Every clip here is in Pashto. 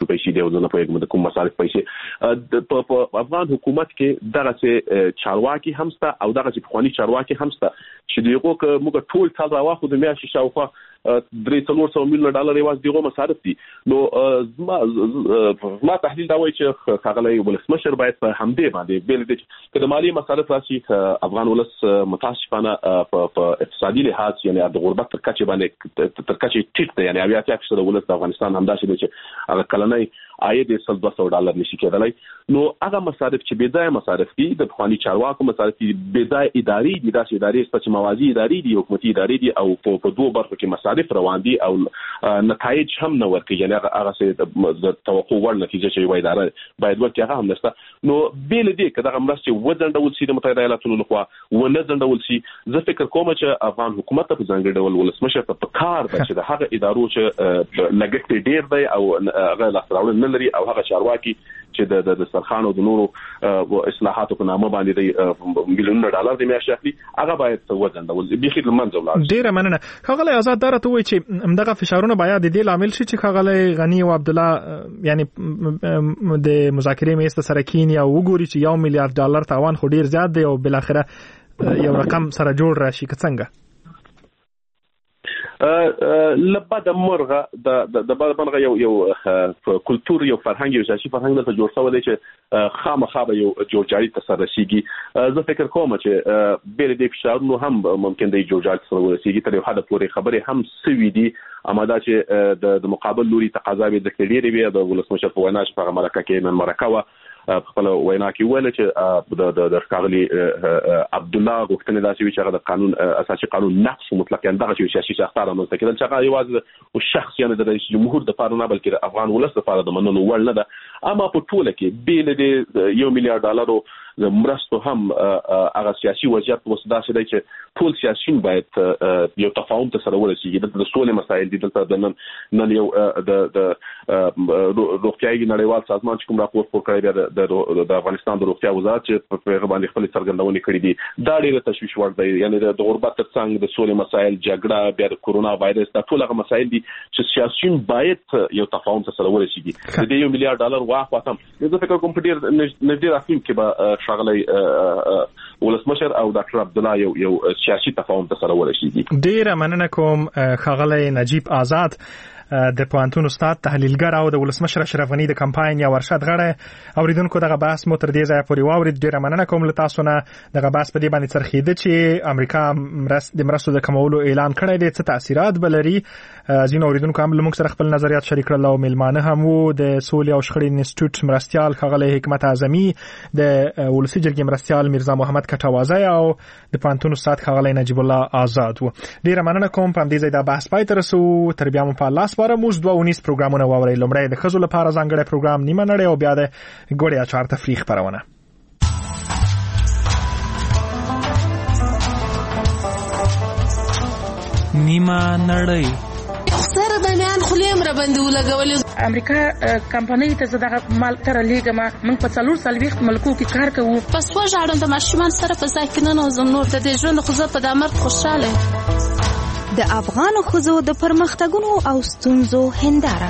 پیسې دی او نه پوهیږم د کوم مصارف پیسې په افغان حکومت کې دغه څه چارواکي همسته او دغه څه پخوانی چارواکي همسته چې دغه موږ ټول ټال راواخو د میاشتې شاوخوا $300 میلیون یوازې دغه مصارف دي. نو ما تحلیل دا وایي چې ښاغلی ولسمشر باید په همدې باندې بیل دي چې د مالی مصارف راشي افغان ولس متاسفانه په اقتصادي لحاظ یعنی د غربت تر کچې باندې تر کچې ټیټ دی، یعنی 80% ولس د افغانستان همداسې دی چې هغه کلنی عاید $200 نشي کېدلی. نو هغه مصارف چې بې ځایه مصارف دي د پخواني چارواکو مصارف دي، بې ځایه ادارې دي، داسې ادارې شته چې موازي ادارې دي، حکومتي ادارې دي او په دوه برخو کې مصارف روان دي او نتایج هم نه ورکوي، یعنی هغه څه د توقع وړ نتیجه چې یوه اداره باید ورکړي هغه هم نشته. نو بې له دې که دغه مرستې وځنډول شي د متحده ایالاتو لخوا ونه ځنډول شي، زه فکر کوم چې افغان حکومت ته په ځانګړي ډول ولسمشر ته پکار ده چې د هغه ادارو چې لګښت ډېر دی او هغه لاسته راوړنه نه لري او هغه چارواکي چې د سرخان او د نورو اصلاحاتو په نامه باندې د میلیونونو ډالر د میاشتې اخلي هغه باید وځنډول بیخي له منځه ولاړ شي. ډېره مننه. ښاغلی آزاد دا راته ووایي چې همدغه فشارونه باید د دې لامل شي چې ښاغلی غني او عبدالله یعنی د مذاکرې میز ته سره کیني او وګوري چې $1 میلیارډ تاوان خو ډېر زیات دی او بالاخره یو رقم سره جوړ راشي که څنګه؟ لبد مرغه د بد مرغه یو کلتور یو فرهنګ یو سیاسي فرهنګ ته جوړ شوی دی چې خامخا به یو جوړجاړي ته سره رسیږي. زه فکر کوم چې بل دې فشارونو هم ممکن دی جوړجاړي سره ورسیږي تر یو حد پورې خبرې هم سوي دي، اما دا چې د مقابل لوري تقاضا به ذکر ډېرې وي. د ولسمشر په وینا چې په مرکه کې نن مرکه و خپل وینا کې ویل چې د ښاغلي عبدالله غوښتنې داسې وي چې هغه د قانون اساسي قانون نقض مطلق یعنې دغه چې سیاسي ساختار رامنځته کېدل چې هغه یوازې د شخص یعنې د رئیس جمهور دپاره نه بلکې د افغان ولس دپاره د منلو وړ نه ده. اما په ټوله کې بې له دې $1 میلیارډ د مرستو هم هغه سیاسي وضعیت په داسې دی چې ټول سیاسیون باید یو تفاهم ته سره ورسیږي. دلته د سولې مسایل دي، دلته د نن یو د روغتیایي نړیوال سازمان چې کوم راپور خپور کړی دی د افغانستان د روغتیا وزارت چې په هغه باندې خپلې څرګندونې کړي دي، دا ډېره تشویش وړ دی. یعنې د غربت تر څنګ د سولې مسایل، جګړه، بیا د کورونا وایرس، دا ټول هغه مسایل دي چې سیاسیون باید یو تفاهم ته سره ورسیږي. د دې $1 میلیارډ واخواتم زه فکر کوم په ډېر نږدې راتلونکي کې به ښاغلی ولسمشر او ډاکټر عبدالله یو سیاسي تفاهم ته سره ورسیږي. ډېره مننه کوم ښاغلی نجیب آزاد د پوهنتون استاد، تحلیلګر او د ولسمشر اشرف غني د کمپاین یا ورشد غړی. اوریدونکو دغه بحث مو تر دې ځایه پورې واورید. ډېره مننه کوم له تاسو نه. دغه بحث په دې باندې څرخېده چې امریکا د مرستو د کمولو اعلان کړی دی، څه تاثیرات به لري. ځینو اوریدونکو هم له موږ سره خپل نظریات شریک کړل او میلمانه هم وو. د سولې او شخړې انسټیټیوټ مرستیال ښاغلی حکمت اعظمي، د ولسي جرګې مرستیال میرزا محمد کټوازی او د پوهنتون استاد ښاغلی نجیب الله آزاد وو. ډېره مننه کوم. په همدې ځای دا بحث پای ته رسو. تر بیا مو په الله سپاره. موږ 2 پروګرامونه واورئ. لومړی د ښځو لپاره ځانګړی پروګرام نیمه نړۍ او بیا د ګوړې اچار تفریح خپرونه. نیمه نړۍ سره د میان خلیم را باندې ولګولې. امریکا کمپنۍ ته زده مال تر لېګما موږ په 440 ملکو کې کار کوو. پس وژاړم د ماشومان سره په ځای کې نه نوزم نور د دې ژوند خو زه په دامر خوشاله. د افغانو ښځو د پرمختګونو او ستونزو هنداره.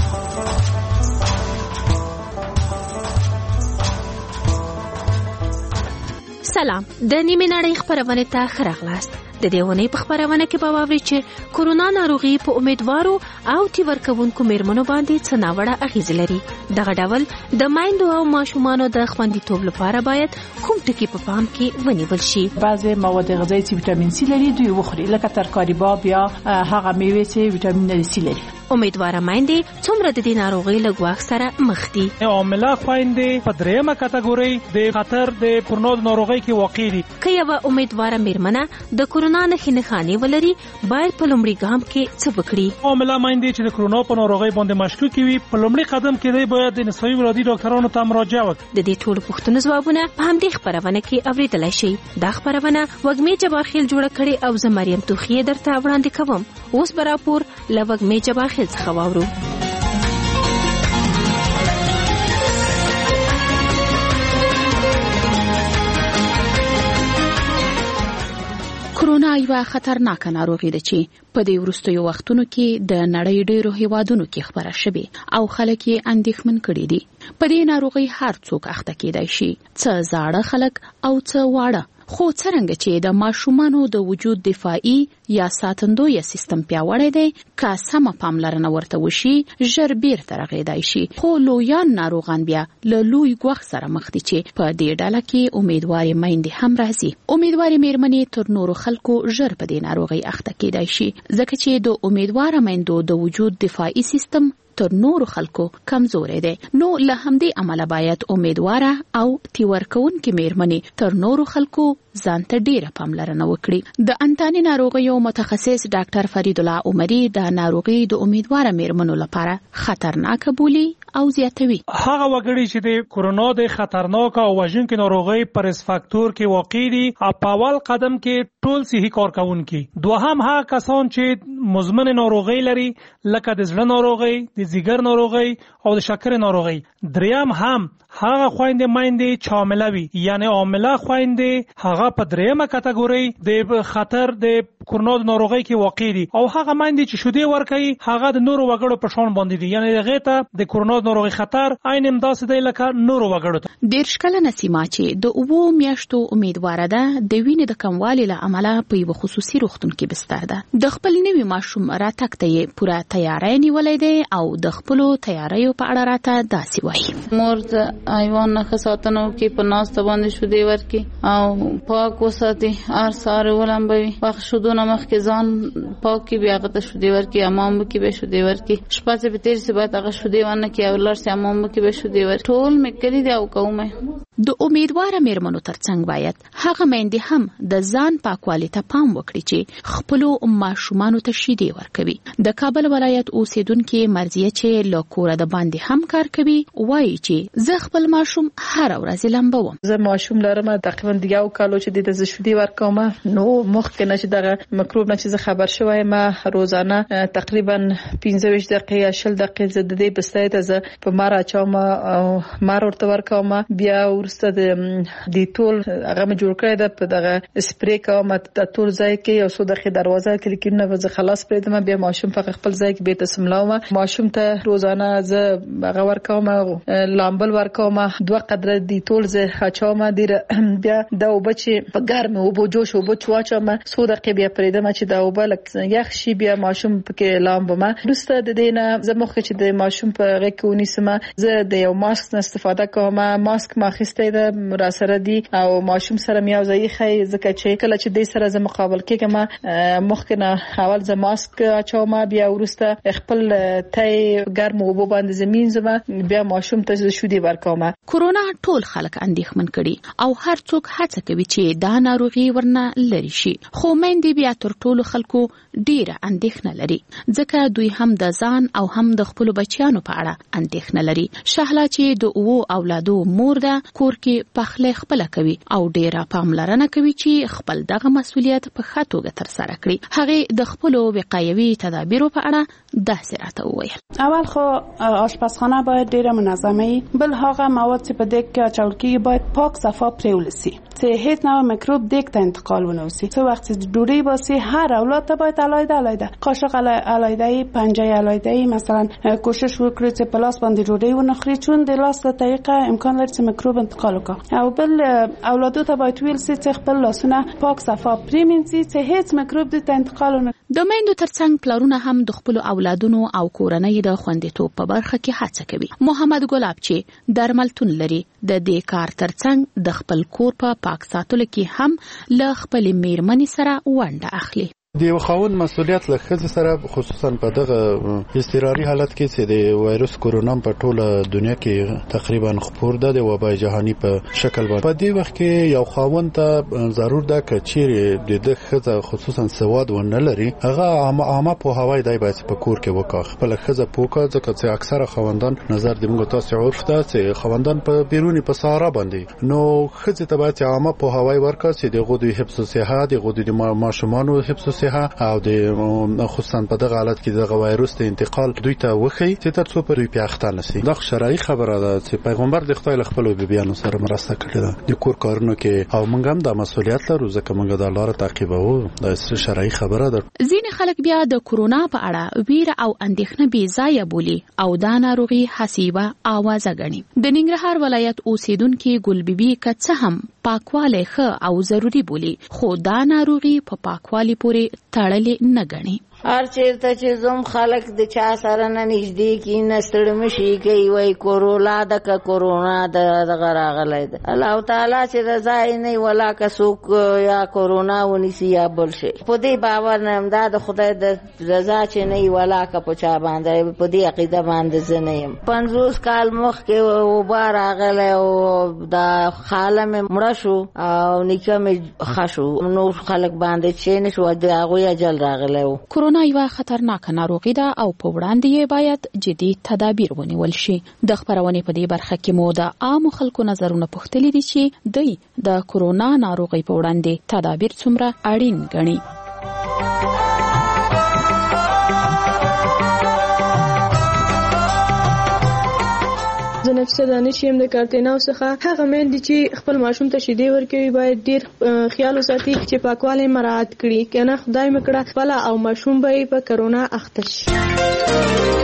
سلام، د نیمه نړۍ خبرونه ته ښه راغلاست. د دې ونې په خبرونه کې به واورئ چې کورونا ناروغي په امیدوارو او تیور کوونکو میرمنو باندې څه ناوړه اغیز لري. دغه ډول د مایندو او ماشومانو د خوندیتوب لپاره باید کوم ټکي په پام کې ونیول شي. بعضی مواد غذایی چې ویټامین سی لري دوی وخوري، لکه ترکاری باب یا هغه میوې چې ویټامین سی لري. امیدواره مایندې څومره د دې ناروغۍ له ګواښ سره مخ دي. عامله خویندې په درېیمه کټګورۍ د خطر د پرنود ناروغۍ کې واقع دي. که یوه امیدواره میرمنه د کورونا نښې نښانې ولري باید په لومړي ګام کې څه وکړي. عامله مایندې چې د کورونا په ناروغۍ باندې مشکوکې وي په لومړي قدم کې دی باید د نسایي ولادي ډاکټرانو ته مراجعه وکړي. د دې ټولو پوښتنو ځوابونه په همدې خبرونه کې اورېدلی شئ. دا خبرونه وږمې جبارخیل جوړه کړې او زه مریم توخیې درته وړاندې کوم. اوس به راپور له وږمې جبارخیل څخه واورو. کرونا یوه خطرناکه ناروغي ده چې په دې وروستیو وختونو کې د نړۍ ډېرو هیوادونو کې خپره شوې او خلک یې اندېښمن کړي دي. په دې ناروغي هر څوک اخته کېدای شي، څه زاړه خلک او څه واړه. خو څرنګه چې د ماشومانو د وجود دفاعي یا ساتندوی سیستم پیاوړی دی، که سمه پاملرنه ورته وشي ژر بیرته رغېدای شي. خو لویان ناروغان بیا له لوی ګواښ سره مخ دي چې په دې ډله کې امیدوارې میندې هم راځي. امیدوارې میرمنې تر نورو خلکو ژر په دې ناروغۍ اخته کېدای شي، ځکه چې د امیدواره میندو د وجود دفاعي سیستم تر نورو خلکو کمزورې ده. نو له همدې عمله باید امیدواره او تیورکونکې میرمنې تر نورو خلکو ځان ته ډیره پاملرنه وکړي. د انتاني ناروغیو متخصص ډاکټر فرید الله عمري د ناروغي د امیدواره میرمنو لپاره خطرناک بولي او زیاتوي. هغه وګړي چې د کورونا د خطرناک او وژونکې ناروغۍ پر ریسک فاکتور کې واقع دي، په اول قدم کې ټول صحي کارکونکي. دوهم هغه کسان چې مزمن ناروغۍ لري لکه د زړه ناروغۍ، د ځیګر ناروغۍ او د شکر ناروغۍ. دریم هم هغه خويندې مایندې چې حامله وي، یعنی حامله خويندې هغه په دریمه کټګوري د خطر د کورونا د ناروغۍ کې واقع دي، او هغه مایندې چې شیدې ورکوي هغه د نورو وګړو په شان باندې دي، یعنی هغه ته د کورونا د ناروغۍ خطر عین همداسې دی لکه نورو وګړو ته. 10 کلنه سیمه چې د 9 میاشتو امیدواره ده، د وینې د کموالي له امله په یو خصوصي روغتون کې بستر ده. د خپل نوي ماشوم راتګ ته یې پوره تیاری نیولې ده او د خپل تیاریو په اړه راته داسې وایي. مور د ایوان نه خساتنو کې په ناس ته باندې شودې ورکي او پاک وساتي، هر ساره ولمبوي، وخت شودونه مخ کې ځان پاکي بیا غته شودې ورکي، امام کې به شودې ورکي، شپه چې به تیر سي باید هغه شودې ونه کې او لار سي امام کې به شودې ورکي. ټول مې کړی دی او کومه. د امیدواره میرمنو ترڅنګ باید هغه میندې هم د ځان پاکوالي ته پام وکړي چې خپل ماشومانو ته شیدې ورکوي. د کابل ولایت اوسیدونکو مرضیه چې له کوره د باندې هم کار کوي وایي چې زه خپل ماشوم هر ورځ لمبوم. زه ماشوم لرم تقریبا یو کالو چې د شیدې ورکوم، نو مخکې نه چې دغه مکروب نه چې خبر شوی ما روزانه تقریبا 15 دقیقې یا 20 دقیقې زه د دې بستای ته زه په مار اچوم او مار ورته ورکوم. بیا ورسته د ټول هغه م جوړ کړی د په دغه سپری کوم د ټول ځای کې یو څو دقیقې دروازه کې کینه وځه خلاص پرېدم. بیا ماشوم په خپل ځای کې به تسملاوم. ماشوم ته روزانه زه هغه ورکوم، لامبل ورکوم، 2 قدره د ټول زه اچوم. بیا دا وبچ په ګرم او بو جوش او بو چواچم 100 دقیقې بیا پرېدم چې دا وبلک یخ شي. بیا ماشوم پکې لامبم. دوسته د دینه زه مخکې چې د ماشوم په غږ کې ونیسم، زه د یو ماسک استفاده کوم. ماسک ما خسته ده را سره دی او ماشوم سره میاو ځای خي، ځکه چې کله چې د سره زه مقابل کېږم مخکې نه اول زه ماسک اچوم، بیا ورسته خپل تای ګرم او بو باندې زمين زما بیا ماشوم ته شودې ورکوم. کورونا ټول خلک اندېښمن کړي او هر څوک هڅه کوي چې دا ناروغي ورنه لري شي، خو مېندې بیا تر ټولو خلکو ډیره اندېښنه لري، ځکه دوی هم د ځان او هم د خپل بچیانو په اړه اندېښنه لري. شهلا چې د 2 اولادو مور ده، کور کې پخله خپل کوي او ډیره پاملرنه کوي چې خپل دغه مسؤلیت په ښه توګه تر سره کړي. هغه د خپل وقایوي تدابیرو په اړه داسې راته وویل. اول خو آشپزخانه باید ډیره منظمه وي، بل هغه مواد چې په دیګ کې اچول کېږي باید پاک صفا پرېولسي چې هیڅ نوع میکروب دیګ ته انتقال ونه وسی. څو وخت چې ډوډۍ باسي هر اولاد ته باید علایده قاشق علایده، پنجه علایده، مثلا کوشش وکړي چې په لاس باندې ډوډۍ ونه خوري، چون د لاس له طریقه امکان لري چې میکروب انتقال وکړي. او بل اولادو ته باید ویل سي چې خپل لاسونه پاک صفا پرېمنځي چې هیڅ میکروب دې ته انتقال ونه. د میندو ترڅنګ پلرونه هم د خپل اولادونو او کورنۍ د خوندیتوب په برخه کې هڅه کوي. محمد ګلاب چې درملتون لري، د دې کار ترڅنګ د خپل کور په پاک ساتلو کې هم له خپل میرمنې سره ونډه اخلي. د خاوند مسؤلیت له ښځې سره خصوصا په دغه اضطراري حالت کې چې د وایروس کورونا په ټوله دنیا کې تقریبا خپور ده د وبای جهاني په شکل باندې. په دې وخت کې یو خاوند ته ضرور ده چې چیرې د ښځه خصوصا سواد ونه لري، هغه عامه په هوای دی باید په کور کې وکړي. خپل ښځه پوکا ځکه چې اکثره خاوندان نظر د موږ تاسو عرف ده چې خاوندان په بیرونی په سهارا باندې، نو ښځه ته باید عامه په هوای ورکړي چې د غوډي حفظ صحت، د غوډي ماشومانو حفظ توسعه او د خصوصا په دغه حالت کې دغه وایروس د انتقال دوی ته وخی چې تر څو پر دوی پیاخته نشي. دا شرعي خبره ده چې پیغمبر د خدای خپل بیبيانو سره مرسته کړې ده د کور کارونو کې، او موږ هم د مسؤلیت لرو ځکه موږ د الله تعقیبو. دا شرعي خبره ده. ځینې خلک بیا د کورونا په اړه ویره او اندېښنه بې ځایه بولي او دا ناروغي حسیبه آوازه ګڼي. د ننګرهار ولایت اوسیدونکو ګلبيبي که هم پاکوالی ښه او ضروری بولي، خو دا ناروغي په پاکوالي پورې تړلې نه ګڼي. هر چیرته چې زوم خلک د چا سره نه نږدې کی نه ستړي مشي کوي، وای کورونا دغه راغلی ده. الله تعالی چې رضا یې نه ولا که څوک یا کورونا ونیسي یا بل شي، په دې باور نه یم دا د خدای د رضا چې نه ولا که په چا باندې، په دې عقیده باندې زه نه یم. 50 کال مخکې وبا راغلی او دا خاله مې مړه شو او نیکه مې ښه شو، نور خلک باندې چې نه شو د هغوی اجل راغلی و. کورونا یوه خطرناکه ناروغي ده او په وړاندې یې باید جدي تدابیر ونیول شي. د خبرونې په دې برخه کې مو د عامو خلکو نظرونه پوښتلي دي چې دوی د کورونا ناروغي په وړاندې تدابیر څومره اړین ګڼي. زه نفسه دانش یم د کارتیناو څخه. هغه میندې چې خپل ماشوم ته شیدې ورکوي باید ډیر خیال وساتي چې پاکوالی مراعات کړي، کنه خدای مکړه خپل او ماشوم به په کرونا اخته شي.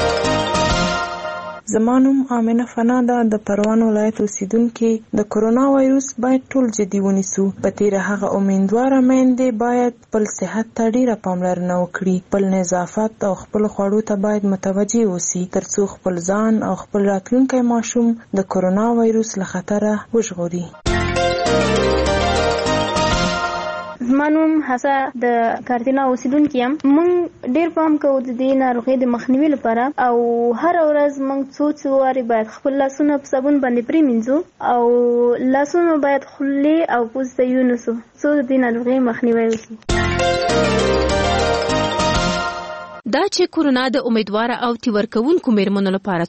زمانوم آمنه فنا ده، د پروان ولایت اوسیدونکو. د کرونا وایروس باید ټول جدي ونیسو. په تیر هغه امیندواره میندې باید خپل صحت ته ډیره پاملرنه وکړي، خپل نظافت او خپل خوړو ته باید متوجي اوسي ترڅو خپل ځان او خپل راتلونکي ماشوم د کرونا وایروس له خطره وژغوري. زمانوم حسا د کارتینا اوسیدونکو یم. مونږ ډیر پام کوو د دې ناروغۍ د مخنیوي لپاره او هر ورځ مونږ څو واري باید خپل لاسونه په صابون باندې پریمنځو او لاسونه باید خولې او پوزه یونسو څو د دې ناروغۍ مخنیوي وشي. دا چې کورونا د امیدوار او تیورکونکو میرمنو لپاره